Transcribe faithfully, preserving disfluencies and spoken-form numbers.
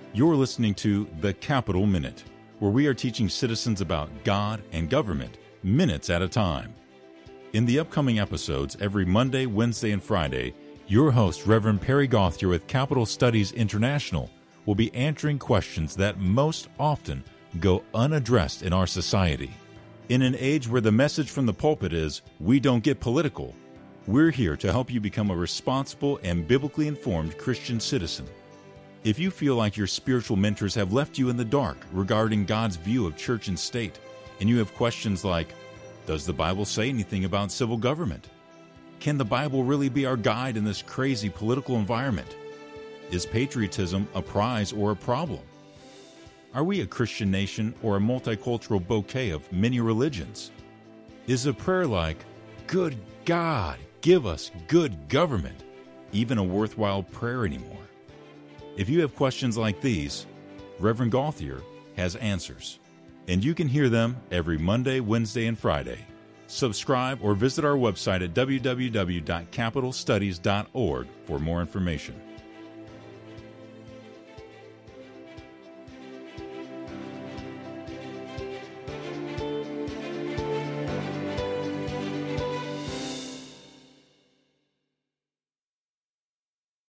You're listening to The Capitol Minute, where we are teaching citizens about God and government minutes at a time. In the upcoming episodes, every Monday, Wednesday, and Friday, your host, Reverend Perry Gauthier with Capital Studies International, will be answering questions that most often go unaddressed in our society. In an age where the message from the pulpit is, we don't get political, we're here to help you become a responsible and biblically informed Christian citizen. If you feel like your spiritual mentors have left you in the dark regarding God's view of church and state, and you have questions like, does the Bible say anything about civil government? Can the Bible really be our guide in this crazy political environment? Is patriotism a prize or a problem? Are we a Christian nation or a multicultural bouquet of many religions? Is a prayer like, good God, give us good government, even a worthwhile prayer anymore? If you have questions like these, Reverend Gauthier has answers, and you can hear them every Monday, Wednesday, and Friday. Subscribe or visit our website at w w w dot capital studies dot org for more information.